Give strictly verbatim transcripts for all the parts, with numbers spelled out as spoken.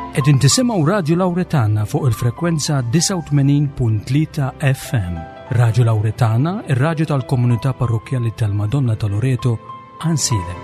Qegħdin tisimgħu Radio Lawretana fuq il-frekwenza tisa' u tmenin punt tlieta F M. Radio Lawretana, ir-radju tal-Komunità Parrokjali tal-Madonna ta' Loreto, Ansile.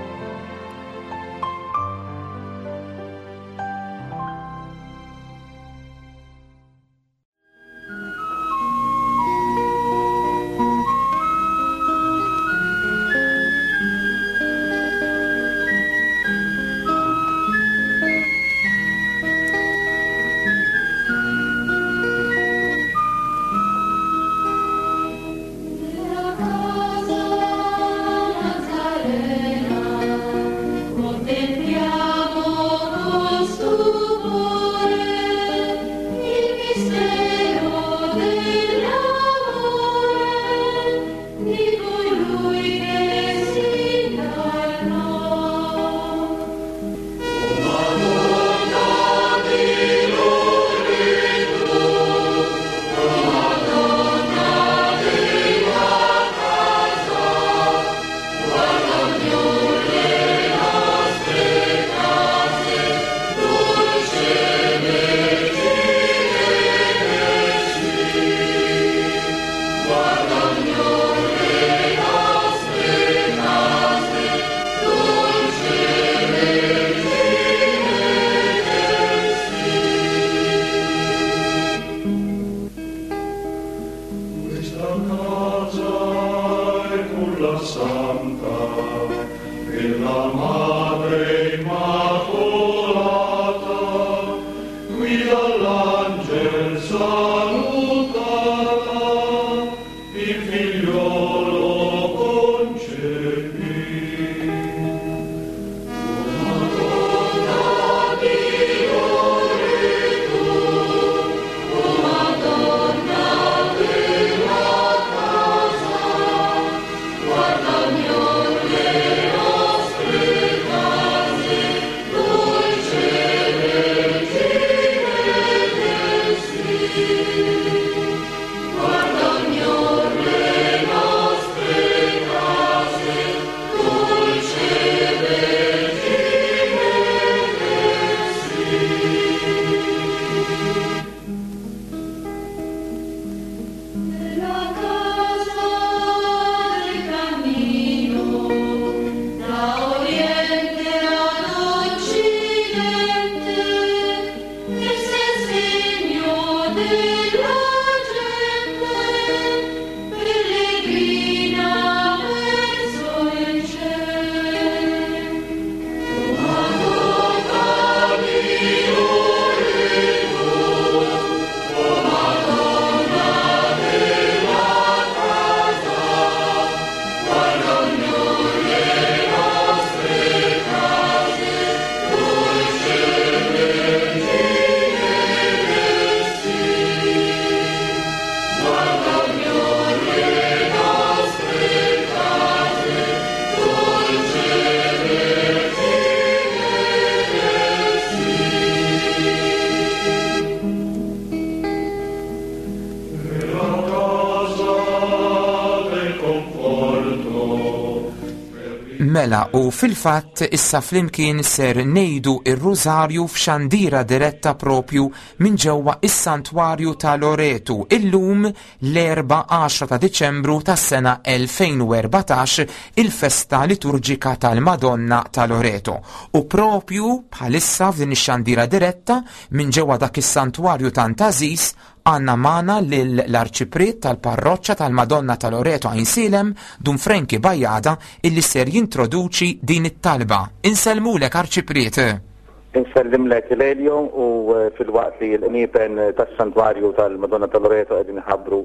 Mela, u fil-fatt issa flimkien ser nejdu ir-Rużarju f'xandira diretta propju minn ġewwa is-Santwarju ta' Loreto illum l-erba' għaxra ta' Diċembru tas-sena elfejn u erbatax il-festa liturġika tal-Madonna ta' Loreto. U propju bħalissa f'din ix-xandira diretta minn ġewwa dak is-Santwarju tant Ażiż għanna mana l-arċipriet tal-parroċċa tal-Madonna ta' Loreto Ainsilem Dun Franki Bajjada illi ser jintroduċi din it-talba. Insellmulek arċipriet. Insellimlek l-Elio u fil-waqt li l-inipen tas-Santwarju tal-Madonna ta' Loreto qegħdin iħabbru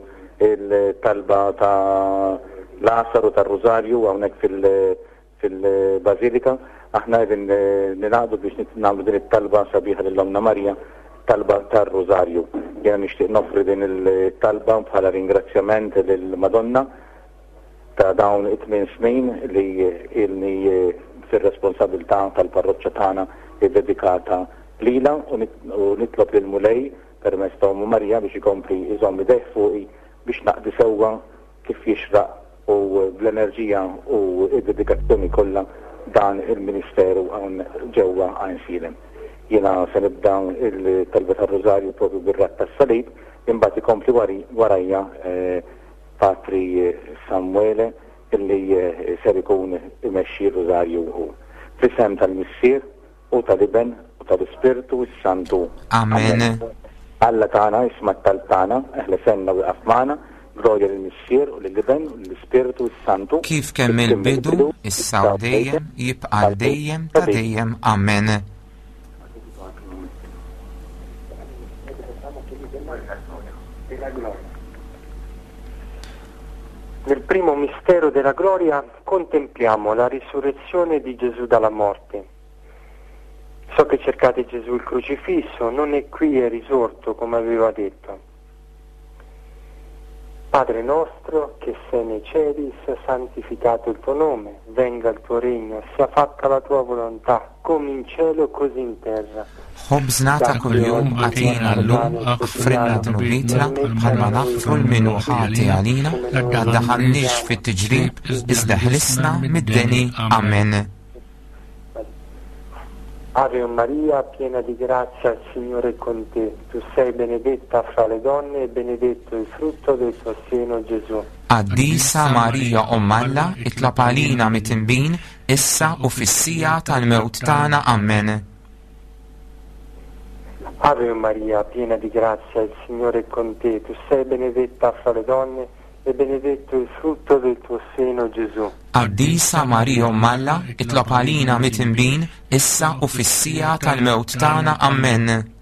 il-talba ta' Lasaru tar-Rużarju hawnhekk fil-Bażilika. Aħna qegħdin ninaqdu biex nagħmlu din it-talba sabiħa lill-Omna Marja, talba tar-Rużarju. Jena nixtieq nofri din il-talba bħala ringrazzjament lill-Madonna ta' dawn it-tmien snin li ilni fir-responsabilità tal-parroċċa tagħna dedikata lila u nitlob lil mulej permezz ta' Ommu Marja biex ikompli iżomm idejh fuqi biex naqdi sewwa kif jixraq u bl-enerġija u id-dedikazzjoni kollha dan il-Ministeru hawn ġewwa Ainsilem. Jiena se nibda il-talba tar-Rożarju propju bir-Rat tas-Salib, imbagħad ikompli warajja Patri Samuele illi ser ikun imexxi r-Rożarju hu. F'isem tal-Missier u tal-Iben u tal-Ispirtu s-Santu. Amen. Alla tagħna isma' tal-tana, eħla senna wieqaf magħna, gloria lill-Missier u lill-Iben u lill-Ispirtu s-Santu. Kif kemm il-bidu, issa u dejjem, jibqa' dejjem ta' dejjem. Amen. Nel primo mistero della gloria contempliamo la risurrezione di Gesù dalla morte. So che cercate Gesù il crocifisso, non è qui, è risorto come aveva detto. Padre nostro che sei nei cieli, sia santificato il tuo nome, venga il tuo regno, sia fatta la tua volontà, come in cielo così in terra. خبزنا كل يوم أعطينا اللوم اغفر لنا ذنوبنا بحال ما نغفر لمنوحات علينا لا تدخلنيش في التجريب إذ احلسنا من الدني. آمين. Ave Maria, piena di grazia, il Signore è con te. Tu sei benedetta fra le donne e benedetto il frutto del tuo seno, Gesù. Addisa Marija Ommalla, itlab għalina mit-tinbin, issa u fissija tal-mewt tagħna. Amen. Ave Maria, piena di grazia, il Signore è con te. Tu sei benedetta fra le donne e benedetto il frutto del tuo seno, Gesù. Addisa Marija Ommalla, itlab għalina mit-tinbin, issa u fissija tal-mewt tagħna. Amen.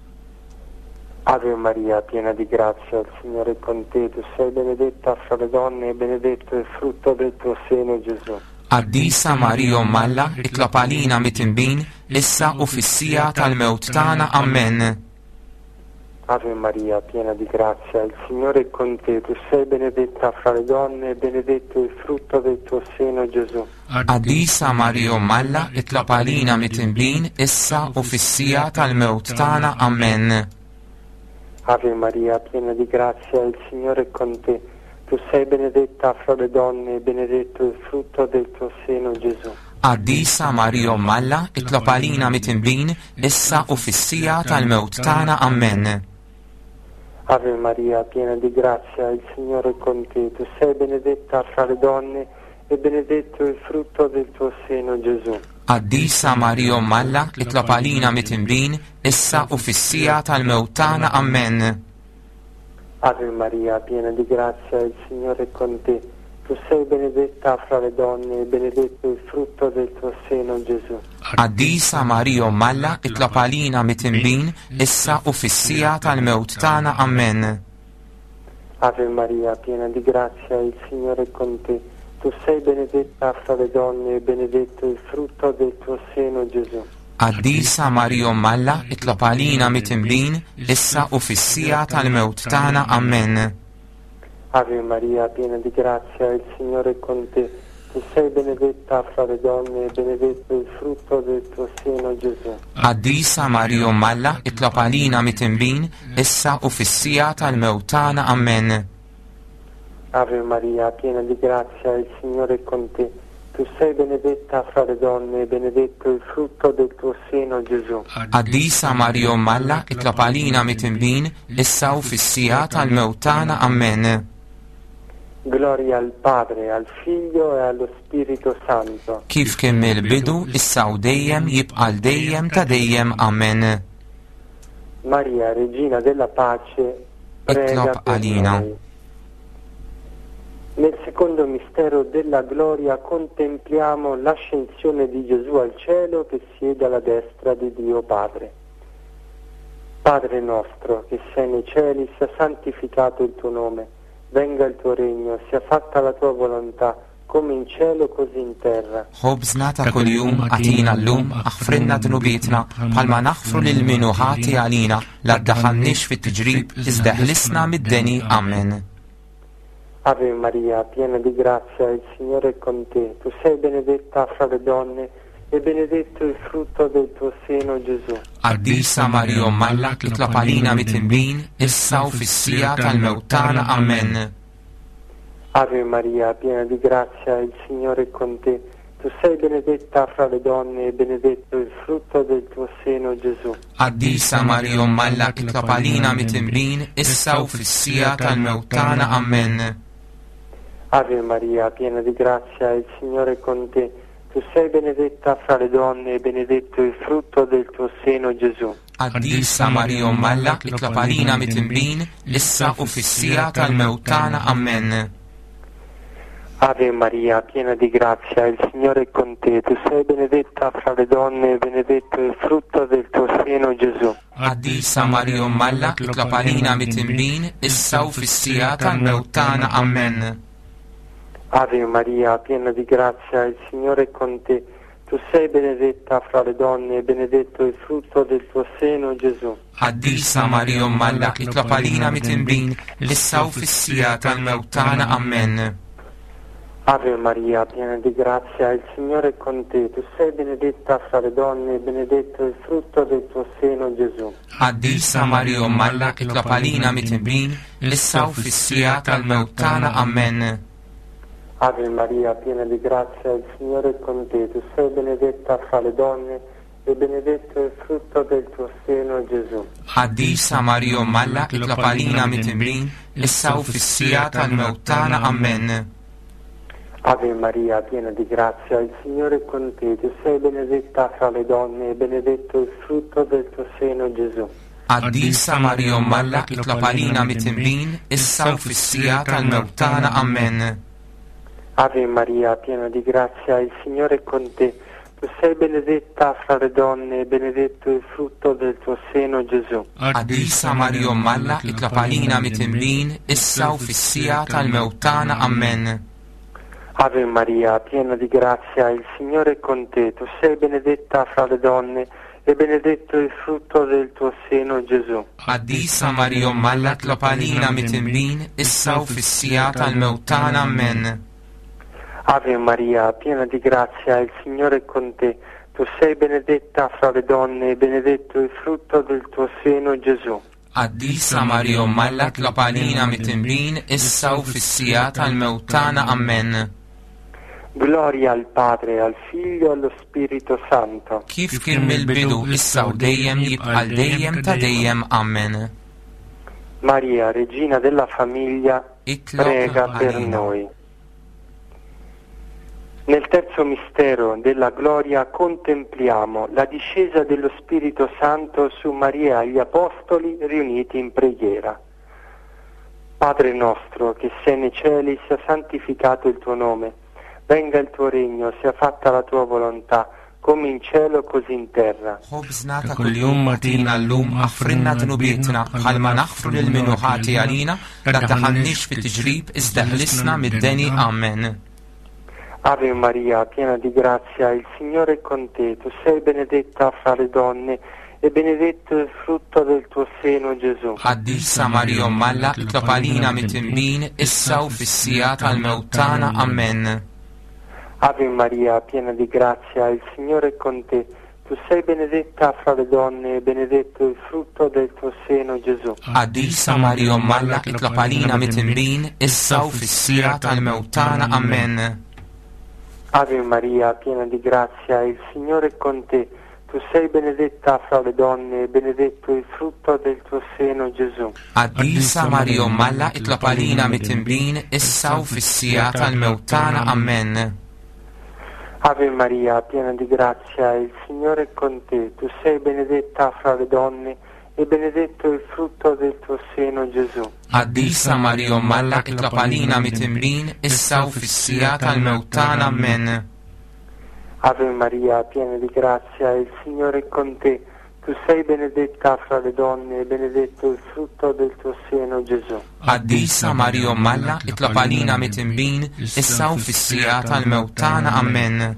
Ave Maria, piena di grazia, il Signore è con te. Tu sei benedetta fra le donne e benedetto il frutto del tuo seno, Gesù. Addisa Marija Ommalla, itlab għalina mit-tinbin, issa u fissija tal-mewt tagħna. Amen. Ave Maria, piena di grazia, il Signore è con te. Tu sei benedetta fra le donne e benedetto il frutto del tuo seno, Gesù. Addisa Marija Ommalla, itlab għalina mit-tinbin, issa u fissija tal-mewt tagħna. Amen. Ave Maria, piena di grazia, il Signore è con te. Tu sei benedetta fra le donne e benedetto il frutto del tuo seno, Gesù. Addisa Marija Ommalla, itlab għalina mit-tinbin, issa u fissija tal-mewt tagħna. Amen. Ave Maria, piena di grazia, il Signore è con te. Tu sei benedetta fra le donne e benedetto il frutto del tuo seno, Gesù. Addisa Marija Ommalla, itlab għalina mit-tinbin, issa u fissija tal-mewt tagħna. Amen. Ave Maria, piena di grazia, il Signore è con te. Tu sei benedetta fra le donne e benedetto il frutto del tuo seno, Gesù. Addisa Marija Ommalla, itlab għalina mit-tinbin, issa u fissija tal-mewt tagħna. Amen. Ave Maria, piena di grazia, il Signore è con te. Tu sei benedetta fra le donne e benedetto il frutto del tuo seno, Gesù. Addisa Marija Ommalla, itlab għalina mit-tinbin, issa u fissija tal-mewt tagħna. Amen. Ave Maria, piena di grazia, il Signore è con te. Tu sei benedetta fra le donne e benedetto il frutto del tuo seno, Gesù. Addisa Marija Ommalla, itlab għalina mit-tinbin, issa u fissija tal-mewt tagħna. Amen. Ave Maria, piena di grazia, il Signore è con te. Tu sei benedetta fra le donne e benedetto il frutto del tuo seno, Gesù. Addisa Marija Ommalla, itlab għalina mit-tinbin, issa u fissija tal-mewt tagħna. Amen. Gloria al Padre, al Figlio e allo Spirito Santo. Kif kemm il-bidu, issa u dejjem, jibqa' dejjem ta' dejjem. Amen. Maria, Regina della Pace, prega itlab per għalina. noi. Nel secondo mistero della gloria contempliamo l'ascensione di Gesù al cielo che siede alla destra di Dio Padre. Padre nostro che sei nei cieli, sia santificato il tuo nome, venga il tuo regno, sia fatta la tua volontà, come in cielo così in terra. خبزنا ta' kull jum għatina l-lum, aħfrinna dnubitna, bħalma naħfru lil-minuħati għalina, la ddaħalniex fit-tiġrib, iżda ħlisna mid-deni. Amen. Ave Maria, piena di grazia, il Signore è con te. Tu sei benedetta fra le donne e benedetto il frutto del tuo seno, Gesù. Addisa Marija Ommalla, itlab għalina mit-tinbin, issa u fissija tal-mewt tagħna. Amen. Ave Maria, piena di grazia, il Signore è con te. Tu sei benedetta fra le donne e benedetto il frutto del tuo seno, Gesù. قديسة مريم ملا اطلبالينا متمرين إسا وفسيات الموتانا أمين. Ave Maria, piena di grazia, il Signore è con te. Tu sei benedetta fra le donne e benedetto il frutto del tuo seno, Gesù. قديسة مريم ملا اطلبالينا متمرين إسا وفسيات الموتانا أمين. Ave Maria, piena di grazia, il Signore è con te. Tu sei benedetta fra le donne e benedetto il frutto del tuo seno, Gesù. قديسة مريم ملا اطلبالينا متمرين إسا وفسيات الموتانا أمين. Ave Maria, piena di grazia, il Signore è con te. Tu sei benedetta fra le donne e benedetto il frutto del tuo seno, Gesù. قديسة مريم ملا اطلبالينا متمرين إسا وفسيات الموتانا أمين. Ave Maria, piena di grazia, il Signore è con te. Tu sei benedetta fra le donne e benedetto il frutto del tuo seno, Gesù. قديسة مريم ملا اطلبالينا متمرين إسا وفسيات الموتانا أمين. Ave Maria, piena di grazia, il Signore è con te. Tu sei benedetta fra le donne e benedetto il frutto del tuo seno, Gesù. قديسة مريم ملا اطلبالينا متمرين إسا وفسيات الموتانا أمين. Ave Maria, piena di grazia, il Signore è con te. Tu sei benedetta fra le donne e benedetto il frutto del tuo seno, Gesù. قديسة مريم ملا اطلبالينا متمرين إسا وفسيات الموتانا أمين. Ave Maria, piena di grazia, il Signore è con te. Tu sei benedetta fra le donne e benedetto il frutto del tuo seno, Gesù. قديسة مريم ملا اطلبالينا متمرين إسا وفسيات الموتانا أمين. Ave Maria, piena di grazia, il Signore è con te. Tu sei benedetta fra le donne e benedetto il frutto del tuo seno, Gesù. قديسة مريم ملا اطلبالينا متمرين إسا وفسيات الموتانا أمين. Ave Maria, piena di grazia, il Signore è con te. Tu sei benedetta fra le donne e benedetto il frutto del tuo seno, Gesù. قديسة مريم ملا اطلبالينا متمرين إسا وفسيات الموتانا أمين. Gloria al Padre, al Figlio e allo Spirito Santo. كيف كان البدو إسا وديم يبقى الديم تديم أمين. Maria, Regina della Famiglia, prega per noi. Nel terzo mistero della gloria contempliamo la discesa dello Spirito Santo su Maria e gli Apostoli riuniti in preghiera. Padre nostro che sei nei cieli, sia santificato il tuo nome, venga il tuo regno, sia fatta la tua volontà, come in cielo così in terra. خبزنا كل يوم أعطينا اللوم أغفرنا ذنوبنا قبل ما نغفر للمنوحات علينا لا تدخلناش في تجريب استهلسنا من الدني آمين. Ave Maria, piena di grazia, il Signore è con te. Tu sei benedetta fra le donne e benedetto il frutto del tuo seno, Gesù. قديسة مريم ملا اطلبالينا متمرين إسا وفسيات الموتانا أمين. Ave Maria, piena di grazia, il Signore è con te. Tu sei benedetta fra le donne e benedetto il frutto del tuo seno, Gesù. قديسة مريم ملا اطلبالينا متمرين إسا وفسيات الموتانا أمين. Ave Maria, piena di grazia, il Signore è con te. Tu sei benedetta fra le donne e benedetto il frutto del tuo seno, Gesù. قديسة مريم ملا اطلبالينا متمرين إسا وفسيات الموتانا أمين. Ave Maria, piena di grazia, il Signore è con te. Tu sei benedetta fra le donne e benedetto il frutto del tuo seno, Gesù. قديسة مريم ملا اطلبالينا متمرين إسا وفسيات الموتانا أمين. Ave Maria, piena di grazia, il Signore è con te. Tu sei benedetta fra le donne e benedetto il frutto del tuo seno, Gesù. قديسة مريم ملا اطلبالينا متمرين إسا وفسيات الموتانا أمين.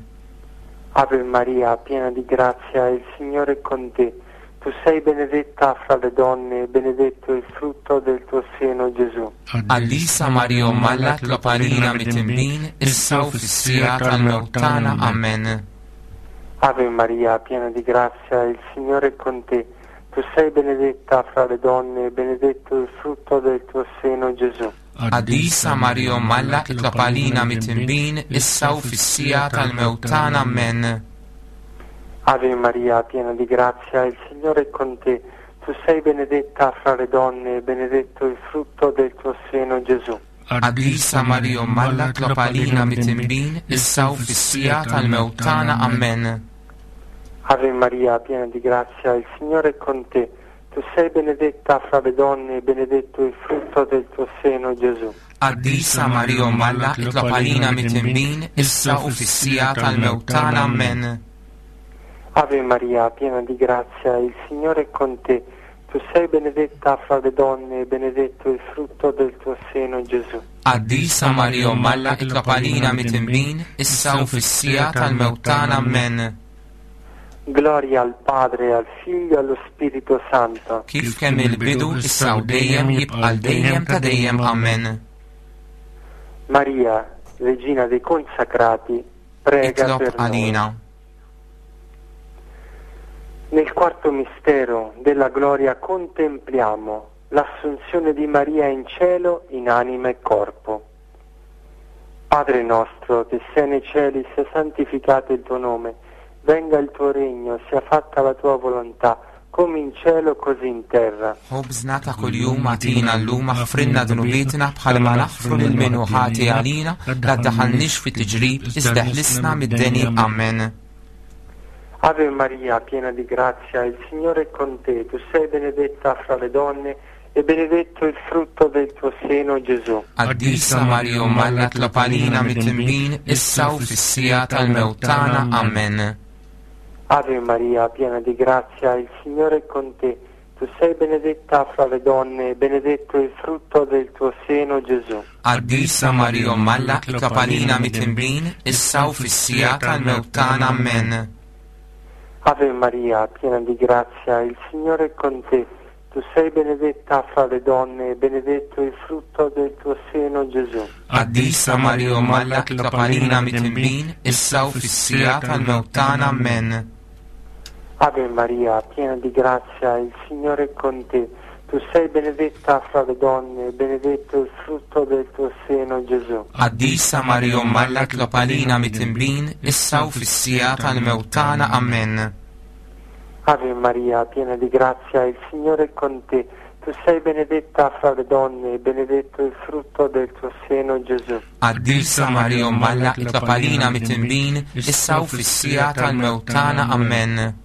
Ave Maria, piena di grazia, il Signore è con te. Tu sei benedetta fra le donne e benedetto il frutto del tuo seno, Gesù. قديسة مريم ملا اطلبالينا متمرين إسا وفسيات الموتانا أمين. Ave Maria, piena di grazia, il Signore è con te. Tu sei benedetta fra le donne e benedetto il frutto del tuo seno, Gesù. Adisa Mario Malla Itlopalina Mitimbin, issa u fissija tal-mewtana, amen. Ave Maria, piena di grazia, il Signore è con te. Tu sei benedetta fra le donne e benedetto il frutto del tuo seno, Gesù. Adisa Mario Malla Itlopalina Mitimbin, issa u fissija tal-mewtana, amen. Ave Maria, piena di grazia, il Signore è con te. Tu sei benedetta fra le donne e benedetto il frutto del tuo seno, Gesù. Adisa Mario Malla Itlopalina Mitimbin, issa u fissija tal-mewtana, amen. Ave Maria, piena di grazia, il Signore è con te. Tu sei benedetta fra le donne e benedetto il frutto del tuo seno, Gesù. Adisa Mario Malla Itlopalina Mitimbin, issa u fissija tal-mewtana, amen. Gloria al Padre, al Figlio e allo Spirito Santo. Kif kemm il-bidu issa u dejjem jibqa' dejjem ta' dejjem, amen. Maria, Regina dei consacrati, prega Itlob per noi. alina. Nel quarto mistero della gloria contempliamo l'assunzione di Maria in cielo in anima e corpo. Padre nostro, che sei nei cieli, sia santificato il tuo nome, venga il tuo regno, sia fatta la tua volontà, come in cielo così in terra. خبزنا كل يوم اعطينا اللوم اغفرنا ذنوباتنا بحالما نغفر للمنوحات علينا لا تدخلناش في تجريب ازد احلسنا من الدنيا, amen. Ave Maria, piena di grazia, il Signore è con te. Tu sei benedetta fra le donne e benedetto il frutto del tuo seno, Gesù. Adisa Mario Malla Itlopalina Mitimbin, issa u fissija tal-mewtana, amen. Ave Maria, piena di grazia, il Signore è con te. Tu sei benedetta fra le donne e benedetto il frutto del tuo seno, Gesù. Adisa Mario Malla Itlopalina Mitimbin, issa u fissija tal-mewtana, amen. Ave Maria, piena di grazia, il Signore è con te. Tu sei benedetta fra le donne e benedetto il frutto del tuo seno, Gesù. Adisa Mario Malla Itlopalina Mitimbin, issa u fissija tal-mewtana, amen. Ave Maria, piena di grazia, il Signore è con te. Tu sei benedetta fra le donne e benedetto il frutto del tuo seno, Gesù. Adisa Mario Malla Itlopalina Mitimbin, issa u fissija tal-mewtana, amen. Ave Maria, piena di grazia, il Signore è con te. Tu sei benedetta fra le donne e benedetto il frutto del tuo seno, Gesù. Adisa Mario Malla Itlopalina Mitimbin, issa u fissija tal-mewtana, amen.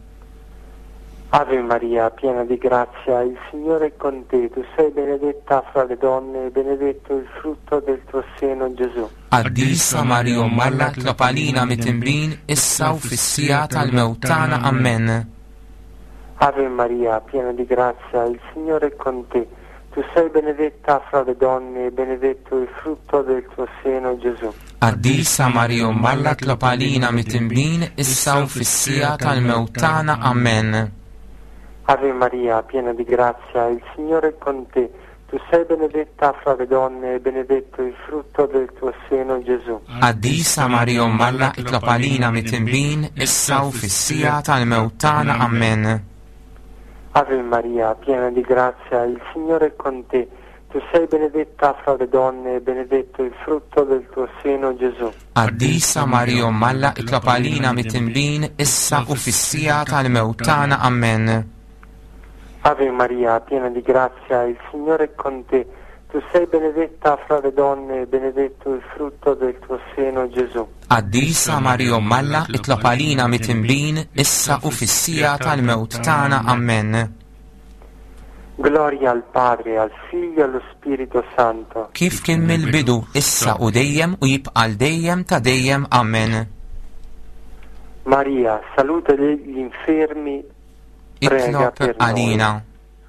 Ave Maria, piena di grazia, il Signore è con te. Tu sei benedetta fra le donne e benedetto il frutto del tuo seno, Gesù. Adisa Mario Malla Itlopalina Mitimbin, issa u fissija tal-mewtana, amen. Ave Maria, piena di grazia, il Signore è con te. Tu sei benedetta fra le donne e benedetto il frutto del tuo seno, Gesù. Adisa Mario Malla Itlopalina Mitimbin, issa u fissija tal-mewtana, amen. Ave Maria, piena di grazia, il Signore è con te. Tu sei benedetta fra le donne e benedetto il frutto del tuo seno, Gesù. Adisa Mario Malla Itlopalina Mitimbin, issa u fissija tal-mewtana, amen. Ave Maria, piena di grazia, il Signore è con te. Tu sei benedetta fra le donne e benedetto il frutto del tuo seno, Gesù. Adisa Mario Malla Itlopalina Mitimbin, issa u fissija tal-mewtana, amen. Ave Maria, piena di grazia, il Signore è con te. Tu sei benedetta fra le donne e benedetto il frutto del tuo seno, Gesù. Adisa Mario Malla Itlopalina Mitimbin, issa u fissija tal-mewtana, amen. Gloria al Padre, al Figlio e allo Spirito Santo. Kif kien mill-bidu, issa u dejjem u jibqa' dejjem ta' dejjem, amen. Maria, salute degli infermi, prega per noi. alina.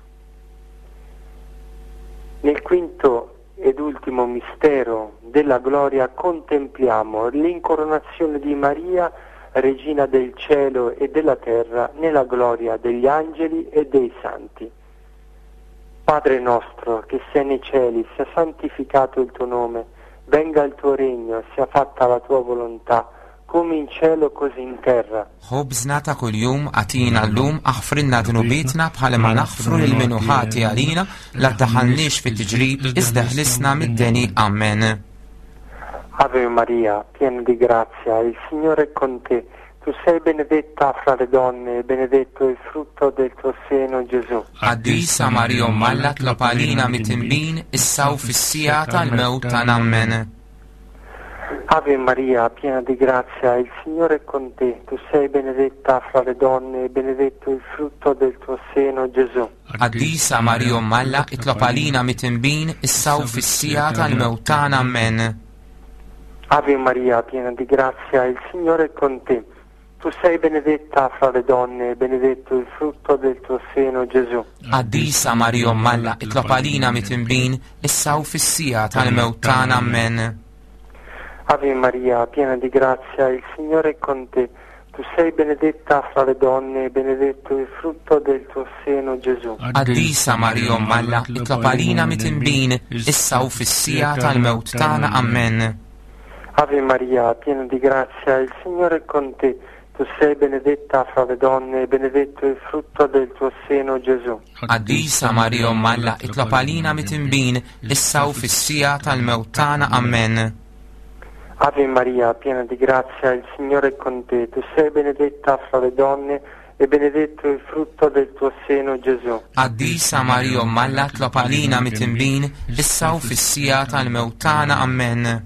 Nel quinto ed ultimo mistero della gloria contempliamo l'incoronazione di Maria, Regina del cielo e della terra, nella gloria degli angeli e dei santi. Padre nostro, che sei nei cieli, sia santificato il tuo nome, venga il tuo regno, sia fatta la tua volontà, come in cielo così in terra. خبزنا ta kuljum atina llum aħfrilna dnubitna bħalma naħfru lil min hu ħati għalina la taħalniex fit-tiġrib iżda ħlisna mid-deni. Amen. Ave Maria, piena di grazia, il Signore è con te. Tu sei benedetta fra le donne e benedetto il frutto del tuo seno, Gesù. Addisa Maria Malla tlopalina mitimbin issaw fis-sija tal-mewt tagħna. Amen. Ave Maria, piena di grazia, il Signore è con te. Tu sei benedetta fra le donne e benedetto il frutto del tuo seno, Gesù. Addisa Maria Malla tlopalina mitimbin issaw fis-sija tal-mewt tagħna. Amen. Ave Maria, piena di grazia, il Signore è con te. Tu sei benedetta fra le donne e benedetto il frutto del tuo seno, Gesù. Addisa Maria Malla tlopalina mitimbin issaw fis-sija tal-mewt tagħna. Amen. Ave Maria, piena di grazia, il Signore è con te. Tu sei benedetta fra le donne e benedetto il frutto del tuo seno, Gesù. Addisa Maria Malla tlopalina mitimbin issaw fis-sija tal-mewt tagħna. Amen. Ave Maria, piena di grazia, il Signore è con te. Tu sei benedetta fra le donne e benedetto il frutto del tuo seno, Gesù. Addisa Maria Malla tlopalina mitimbin issaw fis-sija tal-mewt tagħna. Amen. Ave Maria, piena di grazia, il Signore è con te. Tu sei benedetta fra le donne e benedetto il frutto del tuo seno, Gesù. Addisa Maria Malla tlopalina mitimbin issaw fis-sija tal-mewt tagħna. Amen.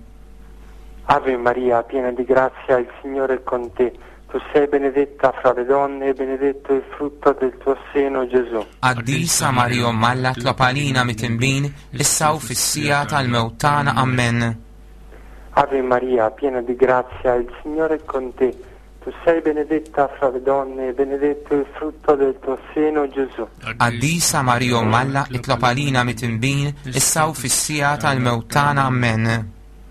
Ave Maria, piena di grazia, il Signore è con te. Tu sei benedetta fra le donne e benedetto il frutto del tuo seno, Gesù. Addisa Maria Malla tlopalina mitimbin issaw fis-sija tal-mewt tagħna. Amen. Ave Maria, piena di grazia, il Signore è con te. Tu sei benedetta fra le donne e benedetto il frutto del tuo seno, Gesù. Addisa Maria Malla tlopalina mitimbin issaw fis-sija tal-mewt tagħna. Amen.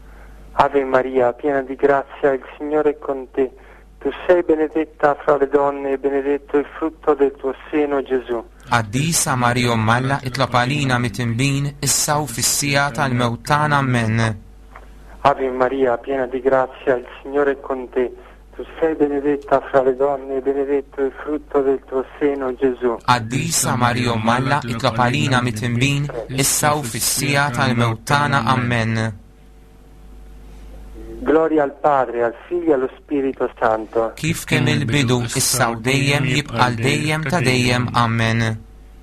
Ave Maria, piena di grazia, il Signore è con te. Tu sei benedetta fra le donne e benedetto il frutto del tuo seno, Gesù. Addisa Maria Malla tlopalina mitimbin issaw fis-sija tal-mewt tagħna. Amen. Ave Maria, piena di grazia, il Signore è con te. Tu sei benedetta fra le donne e benedetto il frutto del tuo seno, Gesù. Addisa Maria Malla tlopalina mitimbin issaw fis-sija tal-mewt tagħna. Amen. Gloria al Padre, al Figlio e allo Spirito Santo. Kif kemm il-bidu issa u dejjem jibqa' dejjem ta' dejjem. Amen.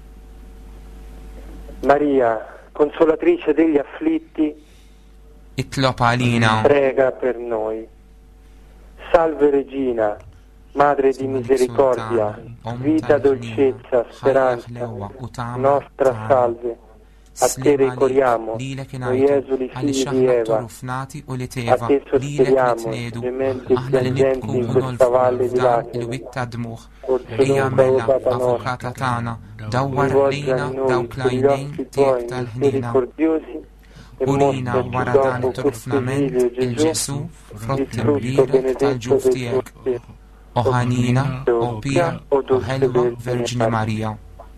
Maria, consolatrice degli afflitti, itlob għalina. prega per noi. Salve Regina, Madre di misericordia, vita, dolcezza, speranza, nostra salve. A te ricorriamo, noi esuli figli di Eva, a te sospiriamo, gementi e piangenti in questa valle di lacrime. Orso lungo, Papa nostro, rivolgi a noi con gli occhi tuoi misericordiosi e mostraci dopo questo figlio Gesù, il frutto benedetto del tuo seno. O Hanina, o Pia, o Helva, Vergine Maria.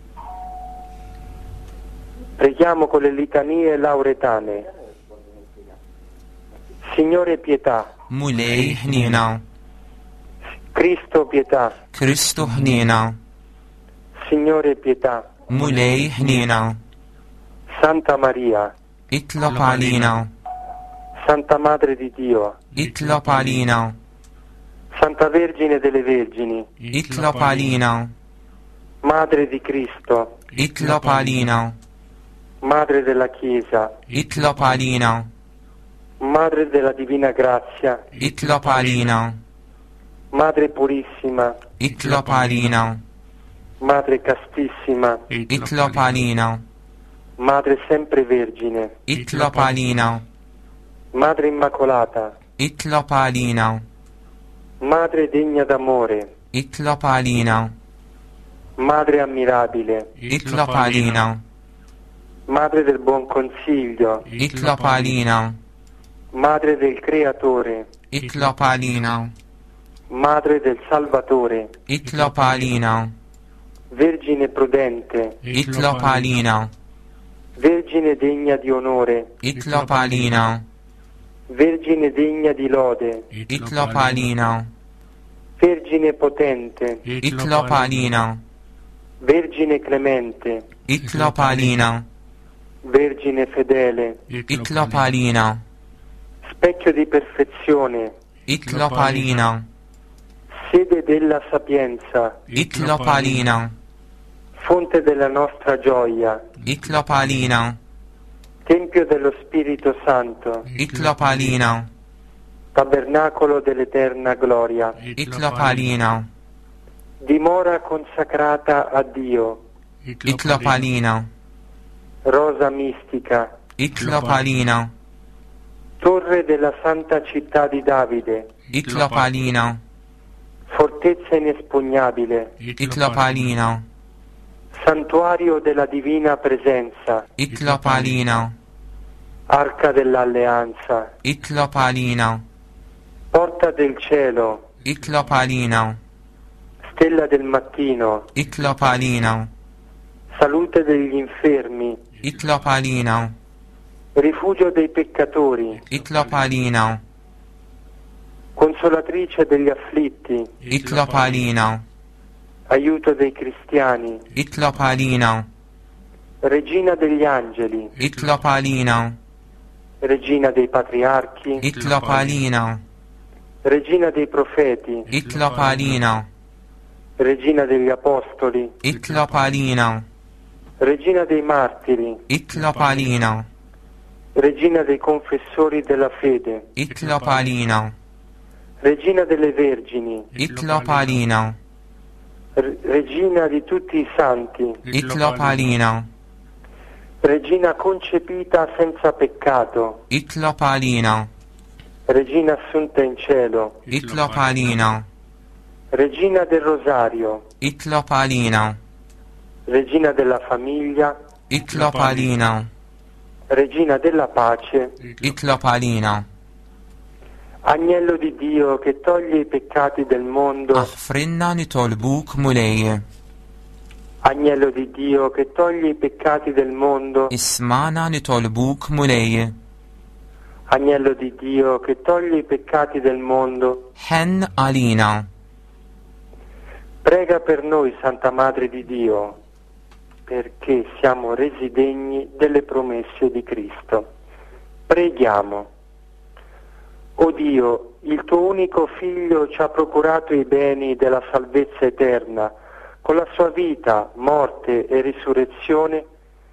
Preghiamo con le litanie lauretane. Signore pietà. Mulej ħnina. Cristo pietà. Kristu ħnina. Signore pietà. Mulej ħnina. Santa Maria. Itlob għalina. Santa Madre di Dio. Itlob għalina. Santa Vergine delle Vergini. Itlob għalina. Madre di Cristo. Itlob għalina. Madre della Chiesa. Itlob għalina. Madre della Divina Grazia. Itlob għalina. Madre Purissima. Itlob għalina. Madre Castissima. Itlob għalina. Madre Sempre Vergine. Itlob għalina. Madre Immacolata. Itlob għalina. Madre degna d'amore. Itlob għalina. Madre ammirabile. Itlob għalina. Madre del buon consiglio. Itlob għalina. Madre del Creatore. Itlob għalina. Madre del Salvatore. Itlob għalina. Vergine prudente. Itlob għalina. Vergine degna di onore. Itlob għalina. Vergine degna di lode, Itlob għalina, Vergine potente, Itlob għalina, Vergine clemente, Itlob għalina, Vergine fedele, Itlob għalina, specchio di perfezione, Itlob għalina, sede della sapienza, Itlob għalina, fonte della nostra gioia, Itlob għalina, tempio dello Spirito Santo, Itlob għalina, tabernacolo dell'eterna gloria, Itlob għalina, dimora consacrata a Dio, Itlob għalina, rosa mistica, Itlob għalina, torre della santa città di Davide, Itlob għalina, fortezza inespugnabile, Itlob għalina, santuario della divina presenza, Itlob għalina, arca dell'alleanza, Itlob għalina, porta del cielo, Itlob għalina, stella del mattino, Itlob għalina, salute degli infermi, Itlob għalina, rifugio dei peccatori, Itlob għalina, consolatrice degli afflitti, Itlob għalina, aiuto dei cristiani, Itlob għalina, regina degli angeli, Itlob għalina, regina dei patriarchi, Itlob għalina, regina dei profeti, Itlob għalina, regina degli apostoli, Itlob għalina, regina dei martiri, Itlob għalina, regina dei confessori della fede, Itlob għalina, regina delle vergini, Itlob għalina, re- regina di tutti i santi, Itlob għalina, regina concepita senza peccato, Itlob għalina, regina assunta in cielo, Itlob għalina, regina del rosario, Itlob għalina, regina della famiglia, Itlob għalina, regina della pace, Itlob għalina, agnello di Dio che toglie i peccati del mondo, aħfrinna nitolbuk mulej, agnello di Dio che toglie i peccati del mondo, ismana nitolbuk mulej, agnello di Dio che toglie i peccati del mondo, ħen għalina, prega per noi Santa Madre di Dio, perché siamo resi degni delle promesse di Cristo. Preghiamo. O Dio, il tuo unico Figlio ci ha procurato i beni della salvezza eterna, con la sua vita, morte e risurrezione.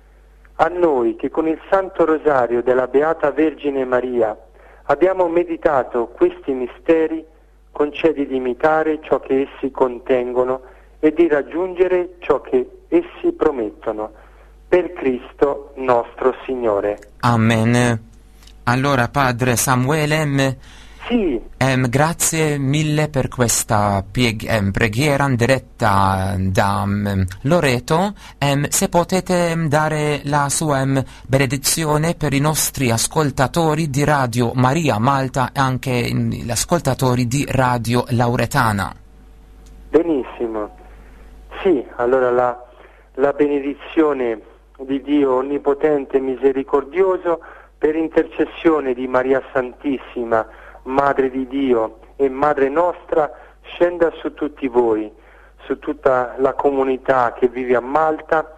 A noi che con il Santo Rosario della Beata Vergine Maria abbiamo meditato questi misteri, concedi di imitare ciò che essi contengono e di raggiungere ciò che essi promettono. Per Cristo nostro Signore. Amen. Allora, padre Samuele, em, Sì, em, grazie mille per questa pieg- em, preghiera in diretta da em, Loreto. Em, se potete em, dare la sua em, benedizione per i nostri ascoltatori di Radio Maria Malta e anche em, gli ascoltatori di Radio Lauretana. benissimo. Sì, allora la, la benedizione di Dio Onnipotente e Misericordioso, per intercessione di Maria Santissima, Madre di Dio e Madre nostra, scenda su tutti voi, su tutta la comunità che vive a Malta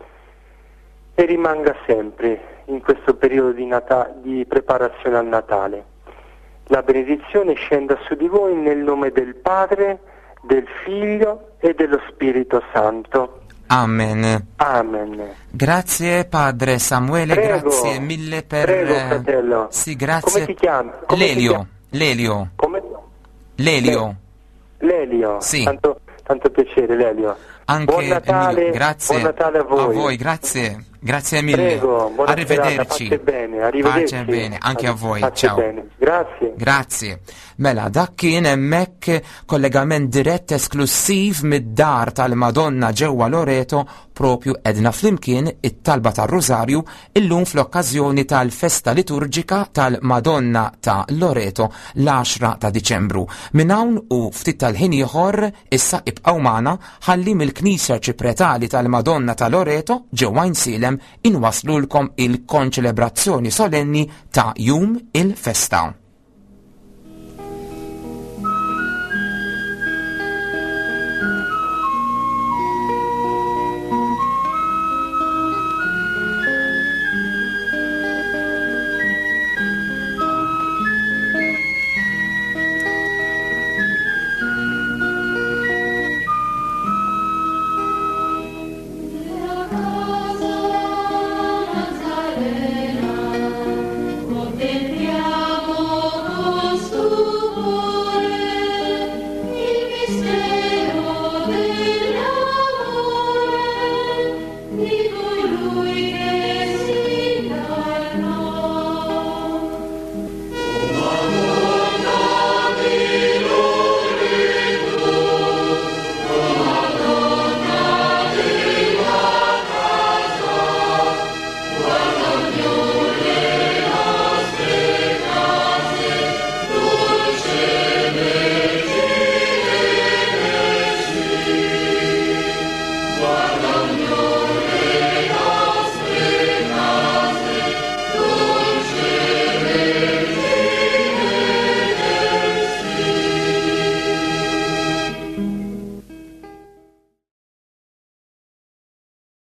e rimanga sempre in questo periodo di, Nata- di preparazione al Natale. La benedizione scenda su di voi nel nome del Padre, del Figlio e dello Spirito Santo. Amen. Amen. Grazie padre Samuele, Prego, grazie mille per... prego, fratello. Sì, grazie. Come ti chiami? Come ti Lelio, chiami? Lelio, Come? Lelio. Lelio. Sì. Tanto, tanto piacere, Lelio. Anche buon Natale, Emilio, grazie. buon Natale a voi. A voi, grazie. Grazie mille. Prego, buona Arrivederci. serata, pace bene, arrivederci. Pace bene, anche a voi. Pace Ciao. bene. Grazie. Grazie. Mela, dak kien hemmhekk kollegament dirett esklusiv mid-dar tal-Madonna ġewwa Loreto propju edna flimkien it-talba tar-Rożarju illum fl-okkażjoni tal-festa liturġika tal-Madonna ta' Loreto l-għaxra ta' Diċembru. Minn hawn u ftit tal-ħin ieħor issa ibqgħu magħna ħalli mill-Knisja Ċipretali tal-Madonna ta' Loreto ġewwa Insilem inwaslulkom il-konċelebrazzjoni solenni ta' jum il-festa.